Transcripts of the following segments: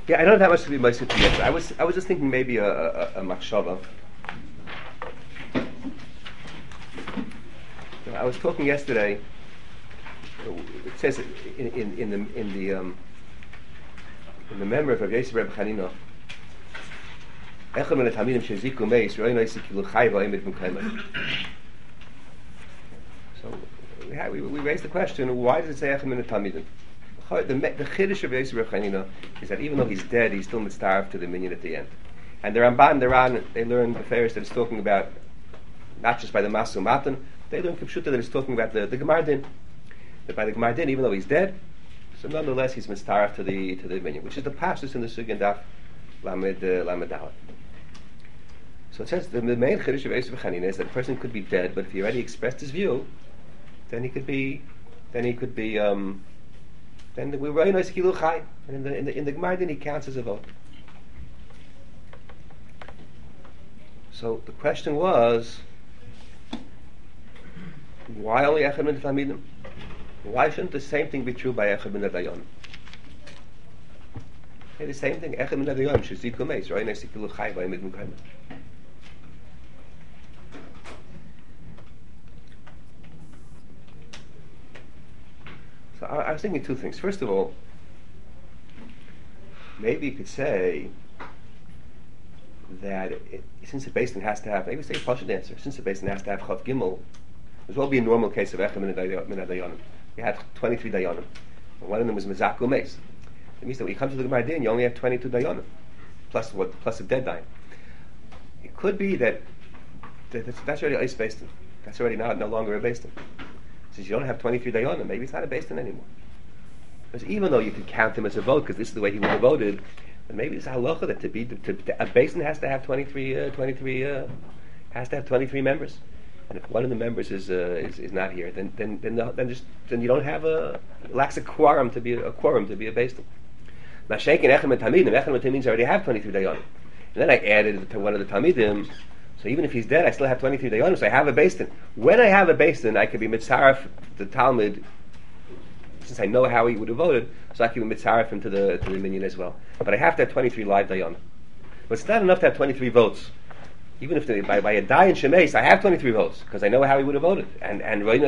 Yeah, I don't have that much to be ma'aseh to yet. I was just thinking maybe a machshava. I was talking yesterday. It says in the memory of Rav Yosef Reb Chanina, Echad min haTalmidim sheziku meis ro'ei noisik kilu chai v'oimid b'mkayim. So we raised the question: why does it say Echad min haTalmidim? The chiddush of Yosef Reb Chanina is that even though he's dead, he's still mitzaref to the minyan at the end. And the Ramban, they learn the Farish that it's talking about not just by the Masu Matan. They learn Kipshuta that it's talking about the Gemar Din. That by the Gemar Din, even though he's dead, so nonetheless he's mitzaref to the minyan, which is the pashtus in the Sugya Daf Lamed Dalet. So it says the main chiddush of Yosef Chanina is that a person could be dead, but if he already expressed his view, then we really nice kilu chai, and in the Gemara Din he counts as a vote. So the question was, why only Echad min haTalmidim? Why shouldn't the same thing be true by Echad min haDayanim? Okay, the same thing. Echad min haDayanim sheziku meis ro'ei noisik kilu chai v'oimid b'mkayim. So I was thinking two things. First of all, maybe you could say that since the Beis Din has to have, maybe say a partial answer, since the Beis Din has to have Chav Gimel, as well be a normal case of Echad min haDayanim. You had 23 Dayanim, and one of them was Mezaku Meis. It means that when you come to the Gemara Din, you only have 22 Dayanim, plus a dead Dayan. It could be that that's already Eis Beis Din. That's already no longer a Beis Din. Since you don't have 23 Dayanim, maybe it's not a Beis Din anymore. Because even though you could count him as a vote, because this is the way he would have voted, but maybe it's a halacha that a Beis Din has to have 23 members. And if one of the members is not here, then you don't have lacks a quorum to be a Beis Din. Mashenkin Echad min haTalmidim. Echad min haTalmidim already have 23 Dayanim, and then I added it to one of the Talmidim. So even if he's dead, I still have 23 Dayanim. So I have a Beis Din. When I have a Beis Din, I could be mitzaref the Talmud, since I know how he would have voted. So I can be mitzaref him to the minyan as well. But I have to have 23 live Dayanim. But it's not enough to have 23 votes. Even if by a Dayan Shemeis, I have 23 votes because I know how he would have voted. But I don't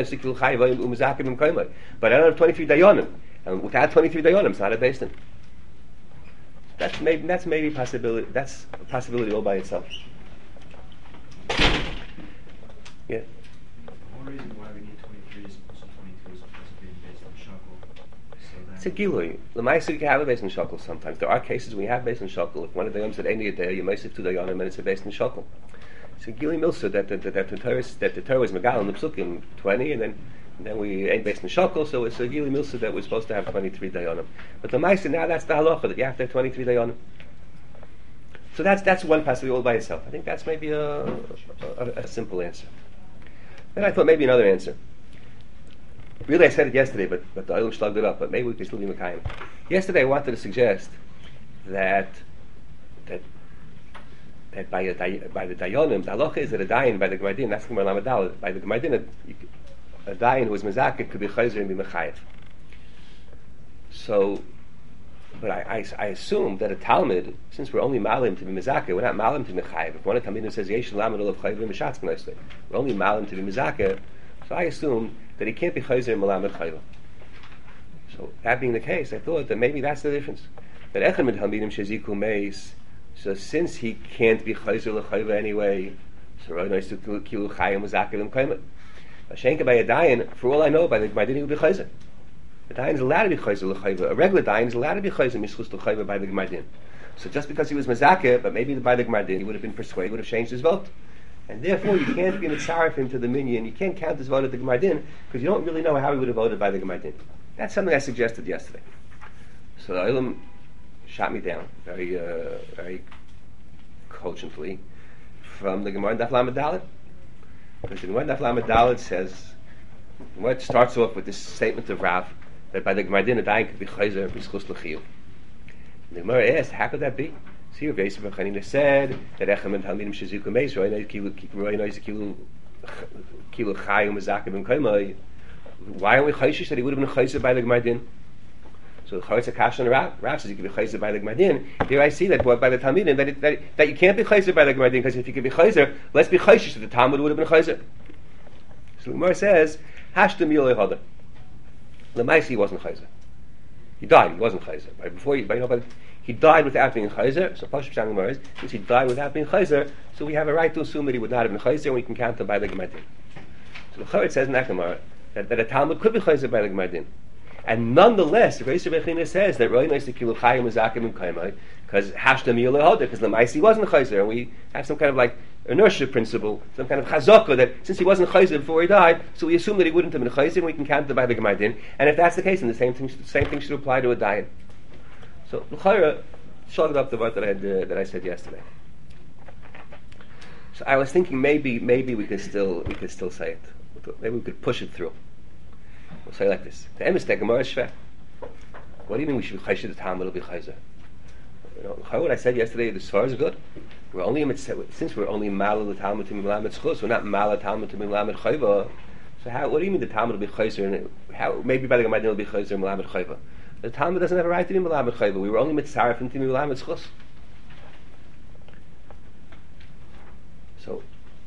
have 23 Dayanim, and without 23 Dayanim, it's not a Beis Din. That's maybe possibility. That's a possibility all by itself. Yeah. One reason why we need 23 is also 22 is because of being based on shakal. It's a gilui. L'maisa you can have a Beis Din shakal sometimes. There are cases when you have Beis Din shakal. If one of the yom said any day, you might say to the yom and it's a Beis Din shakal. It's a gilui milsa that the Torah was megal in the psukim 20, and then we ain't Beis Din shakal. So it's a gilui milsa that we're supposed to have 23 dayanim. But the ma'isa now that's the halacha that you have to have 23 dayanim. So that's one possibility all by itself. I think that's maybe a simple answer. Then I thought maybe another answer. Really, I said it yesterday, but the Olam slugged it up. But maybe we can still be Mekayim. Yesterday, I wanted to suggest that by the Dayanim, the halacha is that a Dayan by the Gemara Din, that's the Gemara Lamed Dalet, by the Gemara Din, a Dayan who is Mezakeh could be Chayzer and be Mechayev. So, but I assume that a Talmud, since we're only Malim to be Mezakeh, we're not Malim to be Mechayev. If one of the Talmidim says Yesh Lamed Olav Chayvim Mishatz K'noisle, we're only Malim to be Mezakeh, so I assume that he can't be Chayzer and Malamed Chayvim. So that being the case, I thought that maybe that's the difference. That Echad min haTalmidim sheziku meis. So since he can't be Chayzer l'Chayva anyway, so Roy Nois to Kilu Chayim Mezakeh L'Mkayim. Shenka by a Dayan, for all I know, by the Gemara Din he would be Chayzer. The Dayan is allowed to be Chayzer l'Chayva. A regular Dayan is allowed to be Chayzer Mishchus l'Chayva by the Gemara Din. So just because he was Mezakeh, but maybe by the Gemara Din, he would have been persuaded, would have changed his vote. And therefore, you can't be mitzaref him to the minyan. You can't count his vote at the Gemara Din because you don't really know how he would have voted by the Gemara Din. That's something I suggested yesterday. So the Olam shot me down very cogently from the Gemara Daf Lamed Dalet. Because the Gemara Daf Lamed Dalet says, it starts off with this statement of Rav that by the Gemara Din a Dayan could be Chayzer B'Schus L'Chiyuv. The Gemara asked, how could that be? See, Rav Yosef Chanina said that Echad min haTalmidim sheziku meis ro'ei nois kilu chai u'mezakeh b'mkayim. Why aren't we chayshish that he would have been chayzer by the Gemara Din? So the Charetz Akash and Rav says you can be chayzer by the Gmadin. Here I see that by the Talmidim that you can't be chayzer by the Gmadin, because if you could be chayzer, let's be chayshish that the Talmud would have been chayzer. So the Gemara says Hashtem Yolei Hada. L'maisi he wasn't chayzer. He died. He wasn't chayzer. Right before he died without being chayzer. So Pashup Shang Gemara is since he died without being chayzer, so we have a right to assume that he would not have been chayzer, and we can count him by the Gmadin. So the Charetz says in that Gemara that a Talmud could be chayzer by the Gmadin. And nonetheless, the Reiser Bechina says that Roi Nois Kilu Chayim Zakim and Kaimai, because Hashtem Yolei Hada, because the Maisi wasn't chayzer, and we have some kind of like inertia principle, some kind of chazaka that since he wasn't chayzer before he died, so we assume that he wouldn't have been chayzer, and we can count it by the Gmadin. And if that's the case, then the same thing should apply to a dayan. So L'chayra shrugged up the word that I said yesterday. So I was thinking maybe we could still say it. Maybe we could push it through. We'll say like this: the emes the Gemara is shver. What do you mean we should be chayzer the Talmud will be chayzer? What I said yesterday, the Svar is good. Since we're only malal the Talmud to be melamed schus, we're not malal Talmud to be melamed chayva. So what do you mean the Talmud will be chayzer? And how maybe by the Gmadin will be chayzer melamed chayva? The Talmud doesn't have a right to be melamed chayva. We were only mitzarefim to be melamed schus. So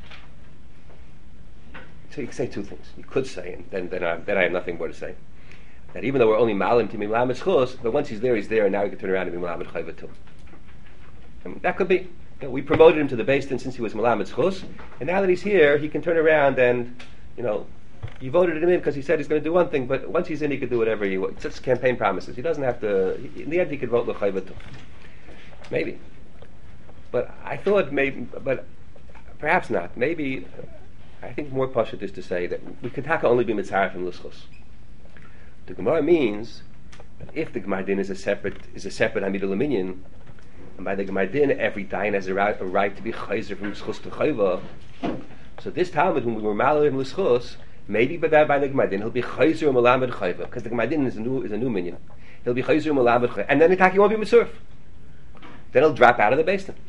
you can say two things. You could say, and then I have nothing more to say, that even though we're only malim to be melamed schus, but once he's there, and now he can turn around and be melamed chayva too. I mean, that could be. We promoted him to the Beis Din since he was melamed schus, and now that he's here, he can turn around and, you voted him in because he said he's going to do one thing, but once he's in, he could do whatever he wants. It's just campaign promises. He doesn't have to. In the end, he could vote l'chayva too. Maybe, but I thought but perhaps not. Maybe. I think more pashut is to say that we can only be mitzaref and l'schus. The Gemara means that if the Gmadin is a separate Hamidul Minyan, and by the Gmadin every dayan has a right to be chayzer from schus to chayva. So this Talmud, when we were malad l'schus, maybe by the Gmadin he'll be chayzer melamed chayva, because the Gmadin is a new minyan. He'll be chayzer melamed chayva, and then the taki won't be mitzurf. Then he'll drop out of the Beis Din.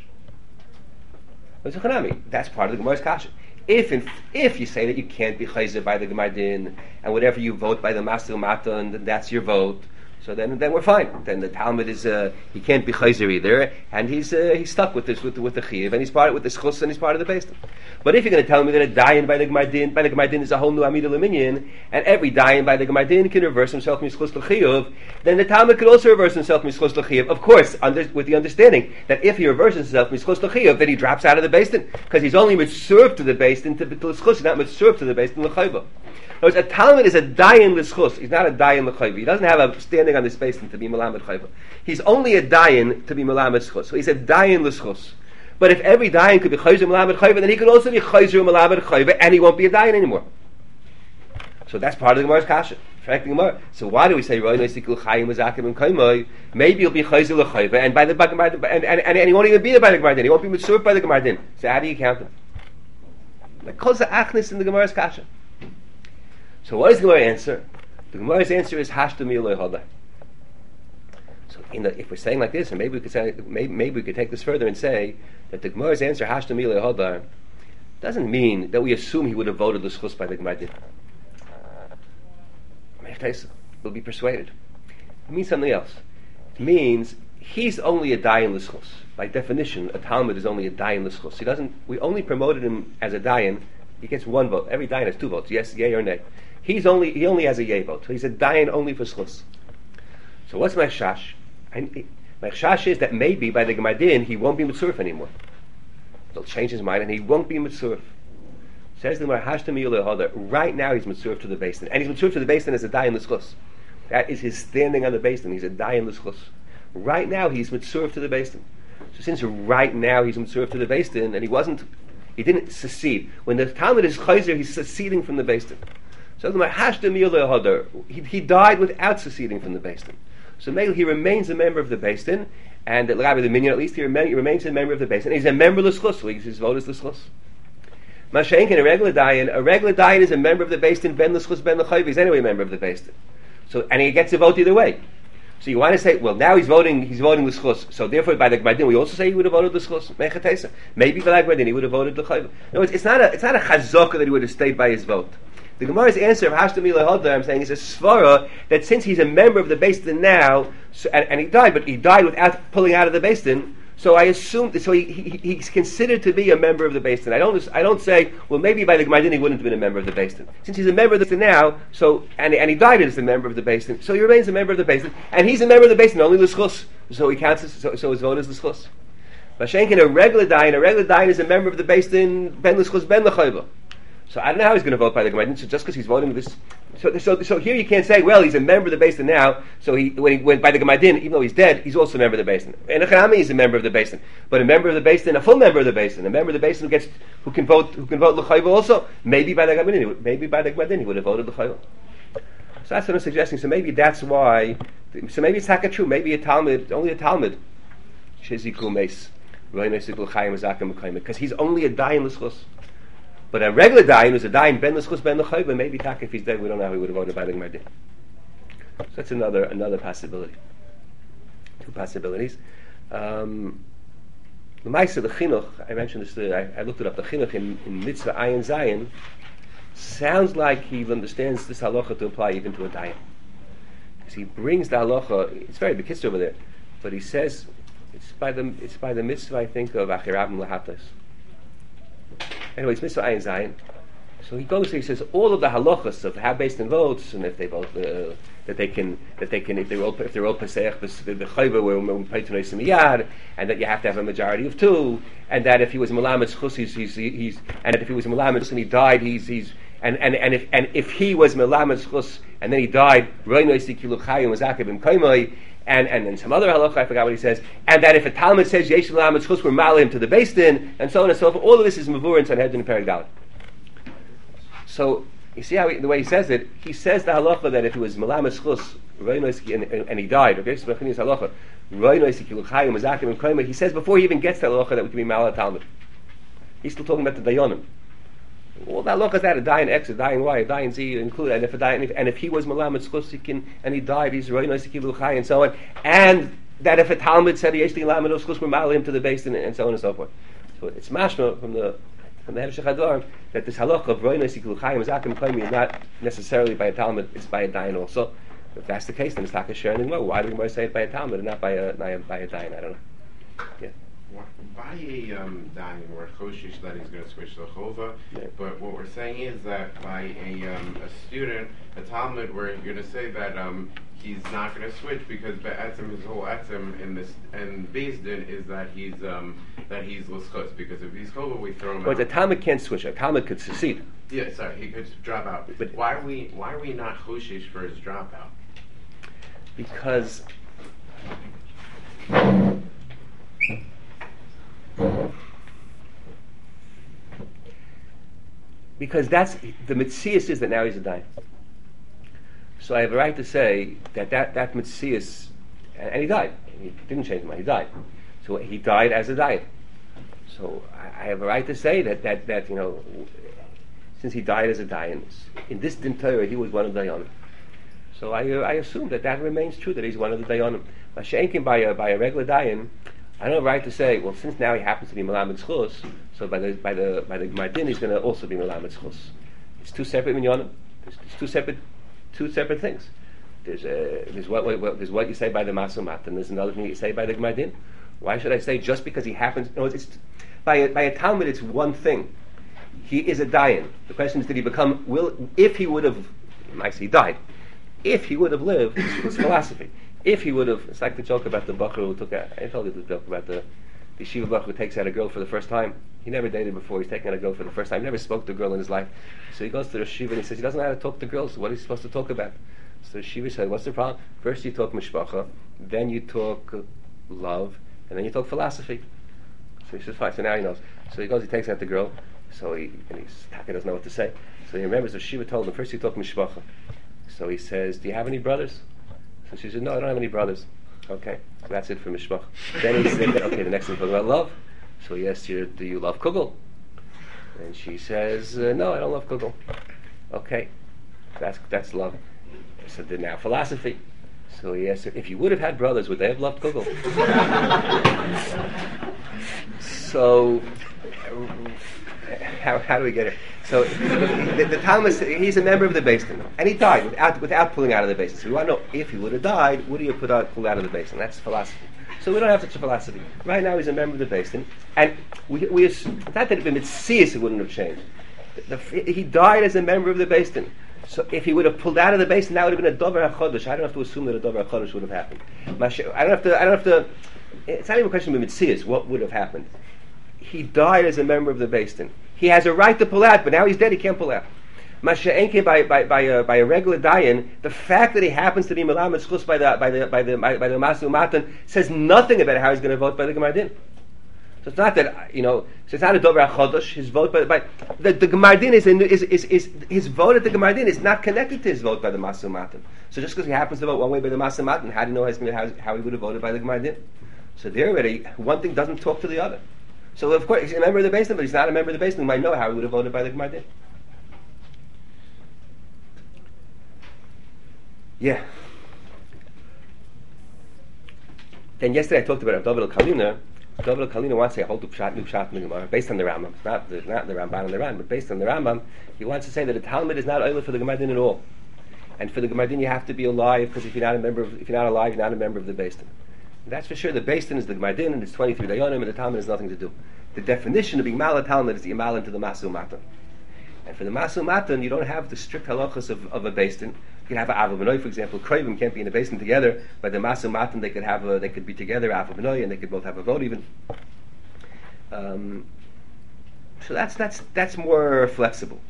That's part of the Gemara's kasha. If you say that you can't be chayzer by the Gmadin, and whatever you vote by the Masil Mata, and that's your vote, so then we're fine. Then the Talmud is he can't be chayzer either, and he's stuck with this with the chiyuv, and he's part with the schus, and he's part of the Beis Din. But if you're going to tell me that a dayan by the Gmadin is a whole new Amida L'minyan, and every dayan by the Gmadin can reverse himself from schus to chiyuv, then the Talmud could also reverse himself from schus to chiyuv. Of course, with the understanding that if he reverses himself from schus to chiyuv, then he drops out of the Beis Din, because he's only mitzurf to the Beis Din to schus, not mitzurf to the Beis Din l'chayva. A Talmud is a dayan l'schus. He's not a dayan l'chayva. He doesn't have a standing on this Beis Din to be melamed chayva. He's only a dayan to be melamed schus. So he's a dayan l'schus. But if every dayan could be chayzer melamed chayva, then he could also be chayzer melamed chayva, and he won't be a dayan anymore. So that's part of the Gemara's kasha. So why do we say Roi Nois Kilu Chayim Zakim and Kaimai? Maybe he'll be chayzer l'chayva, and by the and he won't even be there by the Gmadin. He won't be mitzurf by the Gmadin. So how do you count him? Like calls the achnis in the Gemara's kasha. So what is the Gemara answer? The Gemara's answer is Hashtem Yolei Hada. So if we're saying like this, and maybe we could take this further and say that the Gemara's answer Hashtem Yolei Hada doesn't mean that we assume he would have voted the schus by the Gmadin. We'll be persuaded. It means something else. It means he's only a dayan l'schus. By definition, a Talmud is only a dayan l'schus. We only promoted him as a dayan. He gets one vote. Every dayan has two votes. Yes, yay or nay. He only has a yay vote. So he's a dayan only for schus. So what's my shash? My shash is that maybe by the Gmadin he won't be mitzurf anymore. He'll change his mind and he won't be mitzurf. Says the Gemara, Hashtem Yolei Hada. Right now he's mitzurf to the Beis Din, and he's mitzurf to the Beis Din as a dayan l'schus. That is his standing on the Beis Din. He's a dayan l'schus. Right now he's mitzurf to the Beis Din. So since right now he's mitzurf to the Beis Din, and he didn't secede. When the Talmud is chayzer, he's seceding from the Beis Din. So the Gemara, Hashtem Yolei Hada. He died without seceding from the Beis Din. So maybe he remains a member of the Beis Din, and the Rabbi the Minyan at least he remains a member of the Beis Din. He's a member l'schus, so his vote is l'schus. Mashenkin, a regular dayan is a member of the Beis Din, ben l'schus, ben l'chayv. He's anyway a member of the Beis Din. So, and he gets a vote either way. So you want to say, well, now he's voting l'schus. So therefore, by the Gmadin, we also say he would have voted l'schus. Maybe by the Gmadin, he would have voted l'chayv. No, it's not a chazaka that he would have stayed by his vote. The Gemara's answer of Hashtam Ilahodar, I'm saying, is a svara that since he's a member of the Beis Din now, and he died, but he died without pulling out of the Beis Din, so I assume, so he's considered to be a member of the Beis Din. I don't say, well, maybe by the Gemara he wouldn't have been a member of the Beis Din. Since he's a member of the Beis Din now, so and he died as a member of the Beis Din, so he remains a member of the Beis Din, and he's a member of the Beis Din only l'schus, so he counts. So his vote is l'schus. Vashenkin, a regular dayan is a member of the Beis Din ben l'schus ben l'chayva. So I don't know how he's going to vote by the Gemara. So just because he's voting this, so here you can't say, well, he's a member of the Beis Din now. So when he went by the Gemara, even though he's dead, he's also a member of the Beis Din. And Echanami is a member of the Beis Din, but a member of the Beis Din, a full member of the Beis Din, a member of the Beis Din who can vote l'chayva also. Maybe by the Gemara, he would have voted l'chayva. So that's what I'm suggesting. So maybe that's why. So maybe it's not true. Maybe only a Talmud, shezikul meis, because he's only a dayan l'schus. But a regular dayan who's a dayan ben l'schus ben l'chayva, maybe tak if he's dead, we don't know how he would have voted by the Gemara. So that's another possibility. Two possibilities. The Ma'aser, the chinuch, I mentioned this. I looked it up. The chinuch in Mitzvah Ayin Zayin sounds like he understands this halacha to apply even to a dayan. Because he brings the halacha. It's very big over there, but he says it's by the mitzvah, I think, of Achirabim Lahatas. Anyway, it's Mitzvah Ayin Zayin. So he says all of the halachas of how Beis Din votes, and if they vote that they can if they're all pasech the chayva where peitunay simiyad, and that you have to have a majority of two, and that if he was malamed chus he's and if he was malamed and he died he's and if he was malamed chus and then he died roinoisi kiluchayim was akabim kaimai. And some other halacha, I forgot what he says, and that if a Talmud says Yesh Malamed Chus, we're malim to the Beis Din, and so on and so forth. All of this is mavur in Sanhedrin and Perek Dalet. So you see how the way he says it. He says the halacha that if it was Malamed Chus and he died, okay, so halacha he says before he even gets to the halacha that we can be malad Talmud. He's still talking about the dayanim. All that halachas that a dayan X, a dayan Y, a dayan Z included, and if he was malamed schus and he died, he's roy noisiki luchai and so on, and that if a Talmud said yesh li lamed schus we're malad him to the Beis Din and so on and so forth. So it's mashma from the Hemshech Hadar that this halacha of roy noisiki luchai and zakim kaimi is not necessarily by a Talmud, it's by a dayan also. If that's the case, then it's not a sharing. Well, why do we say it by a Talmud and not by a dayan? I don't know. Yeah. By a dayan, we're choshish that he's going to switch to chova, but what we're saying is that by a student, a Talmud, we're going to say that he's not going to switch because be'etzem, his whole etzem in this and Beis Din is that he's l'schus, because if he's chova, we throw him out. But a Talmud can't switch. A Talmud could secede. Yeah, sorry, he could drop out. But why are we not choshish for his dropout? Because that's the mitzias is that now he's a dayan. So I have a right to say that mitzias, and he died. He didn't change his mind. He died. So he died as a dayan. So I have a right to say that you know, since he died as a dayan, in this din Torah he was one of the dayanim. So I assume that remains true, that he's one of the dayanim. Mashenkin by a regular dayan, I don't have a right to say, well, since now he happens to be Malamed Schus, so by the Gemara Din he's going to also be Malamed Schus. It's two separate minyanim. There's two separate things. There's what you say by the Masumat, and there's another thing you say by the Gemara Din. Why should I say just because he happens? No, it's by a Talmud it's one thing. He is a dayan. The question is, did he become? If he would have, I say he died. If he would have lived, it's philosophy. If he would have, it's like the joke about the bacher who I told you the joke about the yeshiva bacher who takes out a girl for the first time. He never dated before, he's taking out a girl for the first time. He never spoke to a girl in his life. So he goes to the yeshiva and he says he doesn't know how to talk to girls. What is he supposed to talk about? So the yeshiva said, what's the problem? First you talk mishpacha, then you talk love, and then you talk philosophy. So he says, fine, so now he knows. So he goes, he takes out the girl, he doesn't know what to say. So he remembers the yeshiva told him, first you talk mishpacha. So he says, do you have any brothers? So she said, no, I don't have any brothers. Okay, so that's it for Mishpach. Then he said, okay, the next thing talking about love. So he asked her, do you love kugel? And she says, no, I don't love kugel. Okay, that's love. So then now philosophy. So he asked her, if you would have had brothers, would they have loved kugel? So how do we get here? So the Talmud, he's a member of the Beis Din, and he died without pulling out of the Beis Din. So we want to know, if he would have died, would he have pulled out of the Beis Din? That's philosophy. So we don't have such a philosophy. Right now he's a member of the Beis Din, and we it's not that if Mitzias it wouldn't have changed. He died as a member of the Beis Din. So if he would have pulled out of the Beis Din, that would have been a Dover HaChodesh. I don't have to assume that a Dover HaChodesh would have happened. I don't have to. It's not even a question of Mitzias. What would have happened? He died as a member of the Beis Din. He has a right to pull out, but now he's dead. He can't pull out. Masha'enke by a regular dayan, the fact that he happens to be Melamed Schus by the Masu Matan says nothing about how he's going to vote by the Gemar Din. So it's not that so it's not a Dover HaChodesh. His vote by the Gemar Din is his vote at the Gemar Din is not connected to his vote by the Masu Matan. So just because he happens to vote one way by the Masu Matan, how do you know how he would have voted by the Gemar Din? So there already one thing doesn't talk to the other. So of course he's a member of the Beis Din, but he's not a member of the Beis Din. We might know how he would have voted by the Gemar Din. Yeah. Then yesterday I talked about David al-Kalina. David al-Kalina wants to say a whole new pshat in the Gemara based on the Rambam. It's not the Ramban and the Ran, but based on the Rambam, he wants to say that a Talmud is not oila for the Gemar Din at all. And for the Gemar Din you have to be alive, because if you're not alive, you're not a member of the Beis Din. That's for sure. The Beis Din is the Gemar Din, and it's 23 dayanim, and the Talmud has nothing to do. The definition of being mal Talmud is that you're mal into the Masu Matan. And for the Masu Matan, you don't have the strict halachas of a Beis Din. You can have an Ava B'noi, for example. Krovim can't be in a Beis Din together, but the Masu Matan they could be together, Ava B'noi, and they could both have a vote even. So that's more flexible.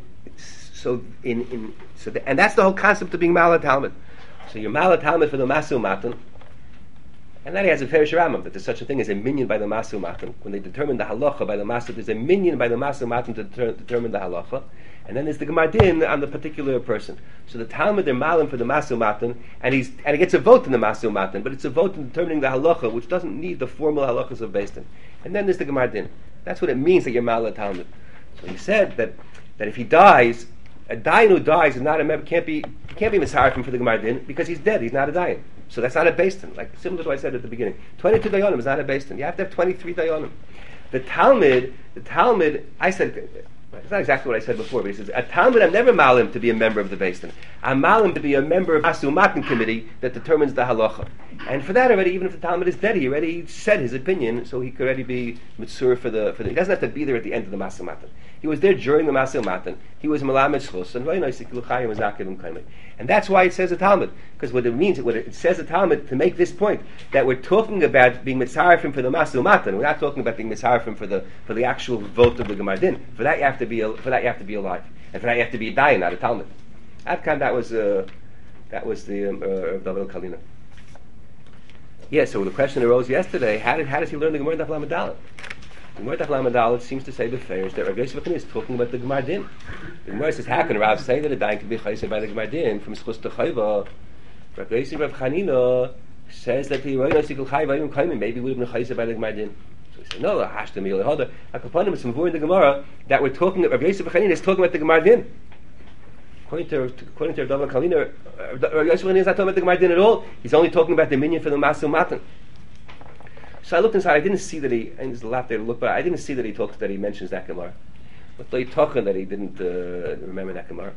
And that's the whole concept of being mal Talmud. So you're mal Talmud for the Masu Matan. And then he has a Ferish Rambam that there's such a thing as a minyan by the Masu Matan. When they determine the halacha by the Masu, there's a minyan by the Masu Matan to determine the halacha. And then there's the Gemar Din on the particular person. So the Talmud, they're malim for the Masu Matan, and he gets a vote in the Masu Matan, but it's a vote in determining the halacha, which doesn't need the formal halachas of Beis Din. And then there's the Gemar Din. That's what it means that you're mal Talmud. So he said that if he dies, a dayan who dies is not a member, can't be misharifim for the Gemar Din because he's dead. He's not a dayan. So that's not a Beis Din. Like similar to what I said at the beginning. 22 dayanim is not a Beis Din. You have to have 23 dayanim. The Talmud, I said, it's not exactly what I said before, but he says, a Talmud, I'm never malim to be a member of the Beis Din. I'm malim to be a member of the Masu Matan committee that determines the halacha. And for that already, even if the Talmud is dead, he already said his opinion, so he could already be mitzur for the. He doesn't have to be there at the end of the Masu Matan. He was there during the Masu Matan. He was Melamed Schus, and that's why it says a Talmud, because what it says a Talmud to make this point that we're talking about being mitzarefim for the Masu Matan. We're not talking about being mitzarefim for the actual vote of the Gemar Din. For that you have to be alive, and for that you have to be a dayan, not a Talmud. That was the David al-Kalina. Yeah, so the question arose yesterday: How does he learn the Gemara Daf Lamed Dalet? The Gemara Daf Lamed Dalet seems to say beferish that Rav Yosef is talking about the Gemar Din. The Gemara says, how can Rav say that a dayan can be chayse by the Gemar Din from schus to chayva? Rav Yosef Rav Chanina says that the Roy Nosikul Chayva even Kaimin maybe would have been chayse by the Gemar Din. So he said, no, Hashtem Yelehoda. Akapanim is from in the Gemara that we're talking. Rav Yosef Rav Chanina is talking about the Gemar Din. According to David Kalina, Rav Yosef is not talking about the Gemar Din at all. He's only talking about the minyan for the Masu Matan. So I looked inside. I didn't see that he. And there's a lot there to look, but I didn't see that he mentions that Gemara. But they talking that he didn't remember that Gemara.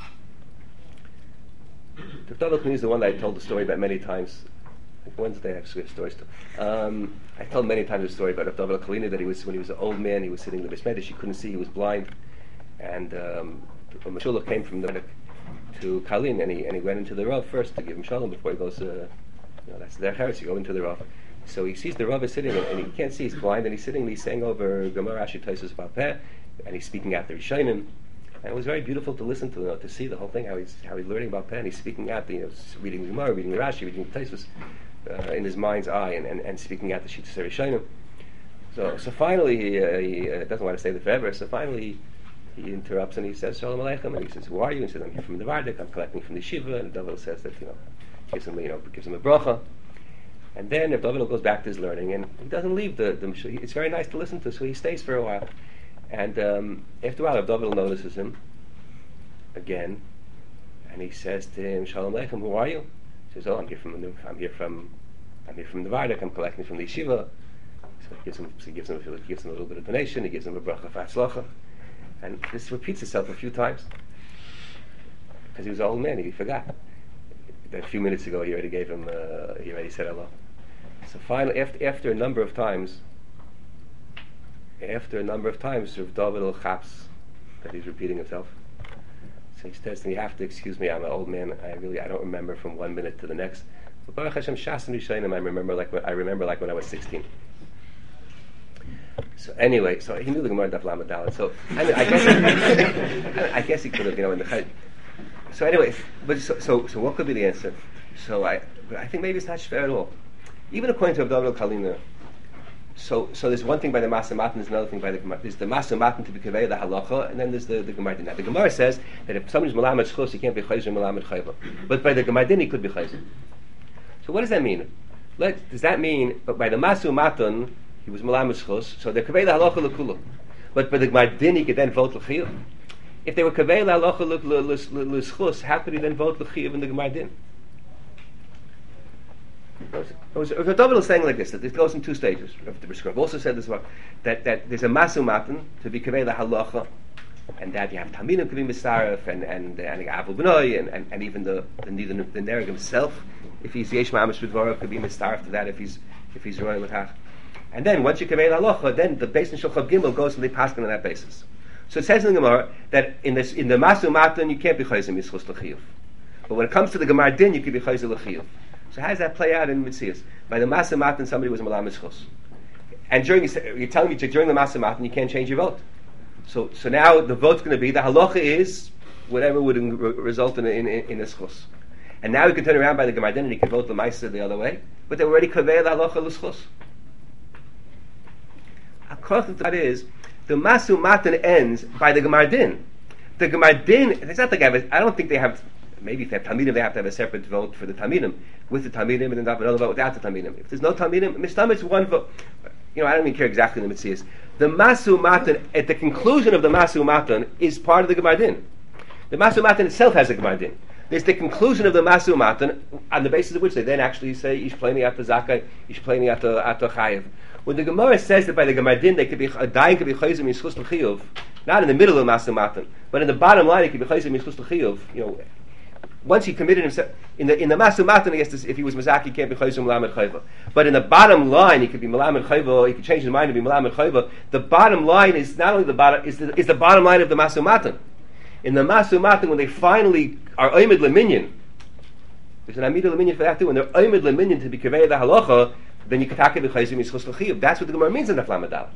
The David Kalina is the one that I told the story about many times. Wednesday I actually have stories too. I told many times the story about David Kalina that when he was an old man, he was sitting in the Bismedish, he couldn't see, he was blind, and Mashulach came from the to Kalin, and he went into the Rav first to give him shalom before he goes. That's their heresy. You go into the Rav. So he sees the Rav is sitting, and he can't see. He's blind, and he's sitting. And he's saying over Gemara Rashi Tosfos Balpeh, and he's speaking out the Rishonim. And it was very beautiful to listen to see the whole thing, how he's learning about Peh, and he's speaking out, reading the Gemara, reading the Rashi, reading the Tosfos in his mind's eye, and speaking out the Shittas Rishonim. So finally, he doesn't want to stay there forever. So finally, he interrupts and he says, Shalom Aleichem, and he says, who are you? And he says, I'm here from the Vardik, I'm collecting from the Shiva, and David says that, gives him a bracha. And then if David goes back to his learning, and he doesn't leave the it's very nice to listen to, so he stays for a while. And after a while, David notices him again, and he says to him, Shalom Aleichem, who are you? He says, I'm here from the Vardik, I'm collecting from the Yeshiva. So he gives him a little bit of donation, he gives him a bracha for Hatzlacha. And this repeats itself a few times. Because he was an old man, he forgot. A few minutes ago, he already gave him, he already said hello. So finally, after a number of times, Rav David chaps that he's repeating himself. So he says to me, "You have to excuse me. I'm an old man. I don't remember from 1 minute to the next. But Baruch Hashem, Shas and Rishayim, I remember like when I was 16." So anyway, so he knew the Gemara Daf Lamed Daled. So I guess he could have, in the Chayt. So anyway, but so what could be the answer? So I think maybe it's not fair at all. Even according to Abdul Kalina. So there's one thing by the Masa Matan, there's another thing by the Gemara. There's the Masa Matan to be Kaveh, the Halacha, and then there's the Gemara Din. Now the Gemara says that if somebody's Malamed Shchus, he can't be Chayzer Malamed Chayva. But by the Gemara Din, he could be Chayzer. So what does that mean? Does that mean, but by the Masa Matan, he was Malamed Shchus, so the Kaveh, the Halacha, L'Kula. But by the Gemara Din, he could then vote L'Chiyuv. If they were Kaveh, the Halacha, L'Shchus, how could he then vote L'Chiyuv in the Gemara Din? David is saying like this, that it goes in two stages. I've also said this about that there's a masu matan to be kaveh halacha, and that you have taminim to be misaref, and avul b'noi, and even the Nereg himself, if he's yesh ma'amish b'dvarav, could be misaref to that if he's royal l'kach. And then once you kaveh halacha, then the basis in Shulchan Gimel goes and they pass on that basis. So it says in the Gemara that in the masu matan you can't be chayzer mischus l'chiyuv, but when it comes to the Gemara Din you can be chayzer l'chiyuv. So how does that play out in Mitzias? By the Masa Matan, somebody was Malamed Shchus. And you're telling me during the Masa Matan, you can't change your vote. So now the vote's going to be, the halacha is whatever would result in a Shchus. And now he can turn around by the Gemara Din and he can vote the Maisa the other way. But they were already Kaveh the halacha l'Shchus. According to that is, the Masu Matan ends by the Gemara Din. The Gemara Din, it's not like I don't think they have. Maybe if they have Talmidim, they have to have a separate vote for the Talmidim, with the Talmidim, and then have another vote without the Talmidim. If there's no Talmidim, Mistam, it's one vote. I don't even care exactly in the Mitzias. The Masu Matan, at the conclusion of the Masu Matan, is part of the Gemara Din. The Masu Matan itself has a Gemara Din. There's the conclusion of the Masu Matan, on the basis of which they then actually say, Ish Pleni Ato Zakai, Ish Pleni Ato Chayev. When the Gemara says that by the Gemara Din, they could be, a dying could be Chayzim Yishchus L'Chiyuv, not in the middle of the Masu Matan, but in the bottom line, it could be Chayzim Yishchus L'Chiyuv, once he committed himself in the Masu Matan, if he was Mazaki, he can't be Chayzer Malamed Chayva. But in the bottom line, he could be Malamed Chayva. He could change his mind to be Malamed Chayva. The bottom line is not only the bottom is the bottom line of the Masu Matan. In the Masu Matan, when they finally are Oymid Leminyan, there's an Amida Leminyan for that too. When they're Oymid Leminyan to be Kaveh the Halacha, then you can take the Chayzer Mischus L'Chiyuv. That's what the Gemara means in the Lamed Daled.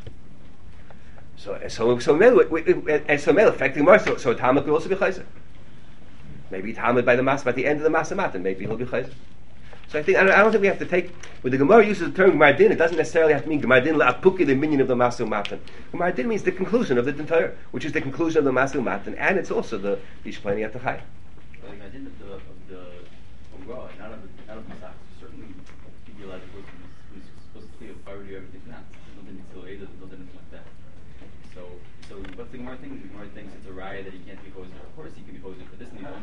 So male affecting more. So Talmud could also be Chayzer. Maybe Talmud by the Mas, by the end of the Masa Matan, maybe he'll be Chayzer. So I don't think we have to take, when the Gemara uses the term Gemara Din, it doesn't necessarily have to mean Gemara Din la'apuki, the minion of the Masu Matan. Gemara Din means the conclusion of the entire, which is the conclusion of the Masu Matan, and it's also the Ish Pleni Ato Chayev. Well, the Din of the Umrah, not of Masach, certainly he'd be allowed to go who's supposed to clear if I were to do everything for that. There's nothing until Ada, there's nothing like that. So what's the Gemara thing? The Gemara thinks it's a raya that he can't be Choser. Of course he can be Choser for this Nidan.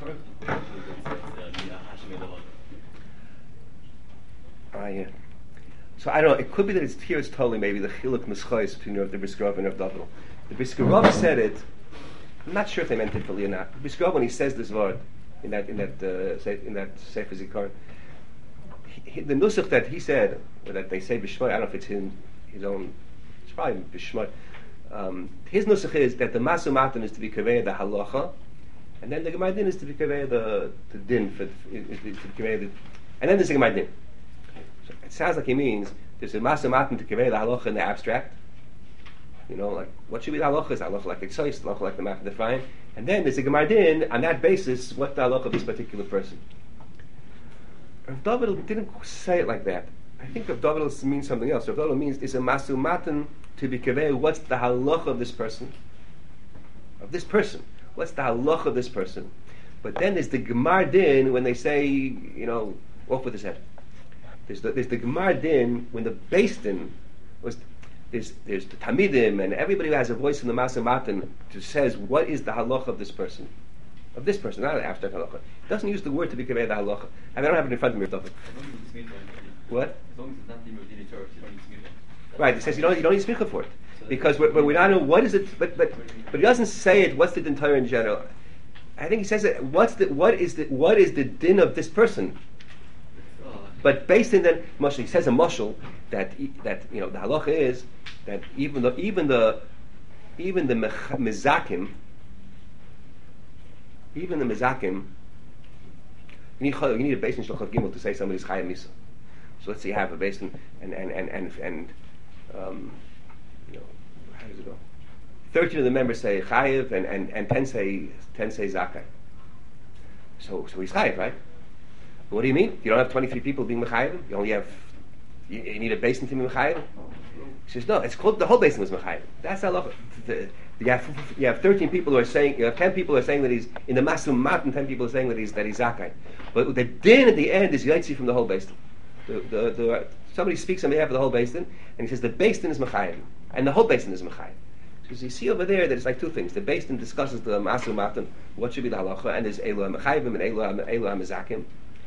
Yeah. So I don't know. It could be that it's here. It's totally maybe the chiluk mischos between the Briskerov and Rav David. The Briskerov said it. I'm not sure if they meant it fully or not. Briskerov, when he says this word in that Sefer Zikaron, the nusach that he said, or that they say b'shmai, I don't know if it's his own. It's probably b'shmai. His nusach is that the Masu Matan is to be kaveh the halacha, and then the Gemara Din is to be kaveh the din for and then there's the Gemara Din. So it sounds like he means there's a Masu Matan to kaveh the halacha in the abstract. Like what should be the halacha? Is the halacha like the Ktsois, the halacha like the Mach Define, and then there's a Gemara Din on that basis. What's the halacha of this particular person? Rav David didn't say it like that. I think Rav David means something else. Rav David means is a Masu Matan to be kaveh. What's the halacha of this person? Of this person. What's the halacha of this person? But then there's the Gemara Din when they say, off with his head. There's the Gemara Din when the Beis Din was. There's the Tamidim and everybody who has a voice in the Masu Matan who says what is the halacha of this person, not an abstract halacha. It doesn't use the word to be kaveh the halacha, and I don't have it in front of me. What? As long as it's not the Medina Torah, you don't need to Right. It says you don't need smicha for it because we don't know what is it. But he doesn't say it. What's the din Torah in general? I think he says it. What is the din of this person? But based in that mashal, he says a mashal that the halacha is that even the mezakim, you need a basin shlochav gimel to say somebody's chayim misa. So let's say you have a basin and how does it go? 13 of the members say chayiv and 10 say zakai. So he's chayiv, right? What do you mean? You don't have 23 people being mechayiv? You only have you need a basin to be mechayiv? He says no. It's called the whole basin was mechayiv. That's halacha. You have 13 people who are saying. You have 10 people who are saying that he's in the masum mat, and 10 people are saying that he's zakai. But the din at the end is yotzi from the whole basin. Somebody speaks on behalf of the whole basin, and he says the basin is mechayiv, and the whole basin is mechayiv. So you see over there that it's like two things. The basin discusses the masum mat, what should be the halacha, and there's elu mechayivim and elu mezakim.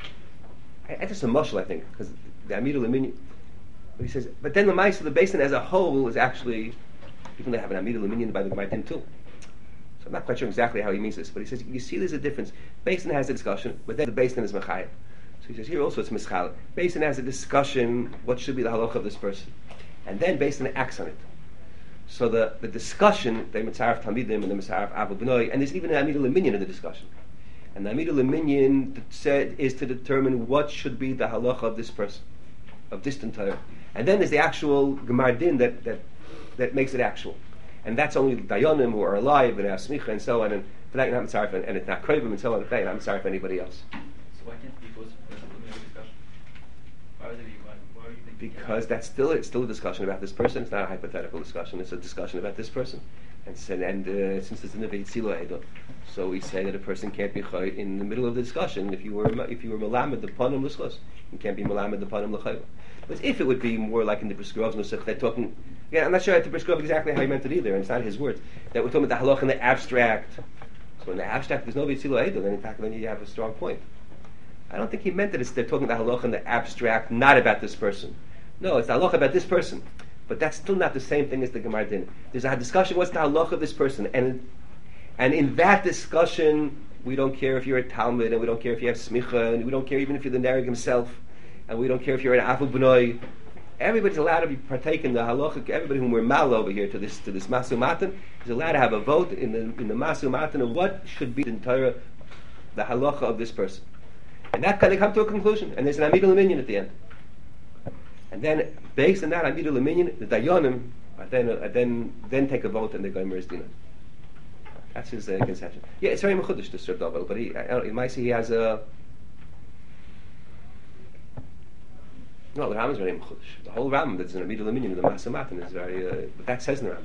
That's just a mushal, I think, because the Amidah L'Minyan. But he says, but then the mice of the basin as a whole is actually, even they have an Amidah L'Minyan by the Gemara too. So I'm not quite sure exactly how he means this, but he says you see there's a difference. Basin has a discussion, but then the basin is mechayim. So he says here also it's mischal. Basin has a discussion, what should be the halacha of this person, and then basin acts on it. So the discussion, the mitzaref talmidim and the mitzaref avu b'noi, and there's even an Amidah L'Minyan in the discussion. And the Amidah L'Minyan said is to determine what should be the halacha of this person, of this Torah. And then there's the actual Gemar Din that makes it actual. And that's only the Dayanim who are alive and have smicha and so on, and for that you're not mitzaref, and it's not krivim and so on, for that you're not mitzaref anybody else. So why can't it be posted for the discussion? Why would you think? Because it's still a discussion about this person. It's not a hypothetical discussion. It's a discussion about this person. And since it's in the Veitzilo Edo, so we say that a person can't be chay in the middle of the discussion. If you were melamed the panim l'schos, you can't be melamed the panim l'chayva. But if it would be more like in the Briskrov's Nusach, they're talking. Yeah, I'm not sure at the Briskrov exactly how he meant it either, and it's not his words. That we're talking about the halach in the abstract. So in the abstract, there's no Veitzilo Edo. Then you have a strong point. I don't think he meant that they're talking about halach in the abstract, not about this person. No, it's the halach about this person. But that's still not the same thing as the Gemara Din. There's a discussion, what's the halach of this person? And in that discussion, we don't care if you're a Talmud, and we don't care if you have smicha, and we don't care even if you're the Nereg himself, and we don't care if you're an Afu B'noi. Everybody's allowed to be partake in the halacha. Everybody whom we're mal over here to this Masu Matan is allowed to have a vote in the Masu Matan of what should be the entire the halacha of this person. And that kind of come to a conclusion. And there's an Amidah L'Minyan at the end. And then, based on that Amidah L'Minyan, the Dayanim then take a vote and they go Meres Dina. That's his conception. Yeah, it's very mechudesh to Sir Dovel, but in my see he has a. No, the Ram is very mechudesh. The whole Ram that's an Amidah L'Minyan, the Maaseh Matan is very. But that says in the Ram.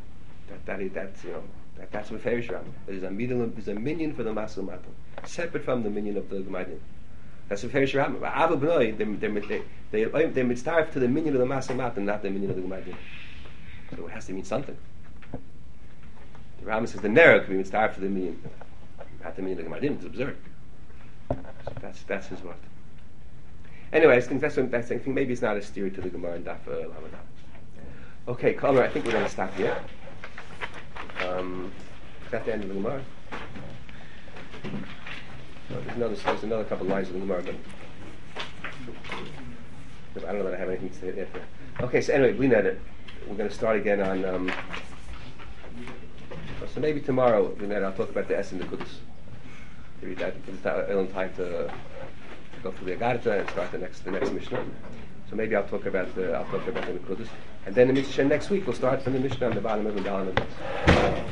That's what Farish Ram. There's a minion for the Maaseh Matan, separate from the minion of the Gemadian. That's what Farish Ram. Abu B'noi, they mitzaref to the minion of the Maaseh Matan, not the minion of the Gemadian. So it has to mean something. The Ram says the Nereg can be mitzaref to the minion, not the minion of the Gemadian. It's absurd. So that's his word. Anyway, I think that's I think maybe it's not a steer to the Gemara and Daf Lamed. Okay, Kalmer, I think we're going to stop here. Is that the end of the Gemara? No, there's another couple of lines of the Gemara, but I don't know that I have anything to say yet. Okay, so anyway, we're going to start again on. So maybe tomorrow, I'll talk about the S and the Kudus. Maybe that because it's not time to go through the Agarta and start the next Mishnah. So maybe I'll talk about the Kudus, and then the Mishnah next week we'll start from the Mishnah on the bottom of the Dalan.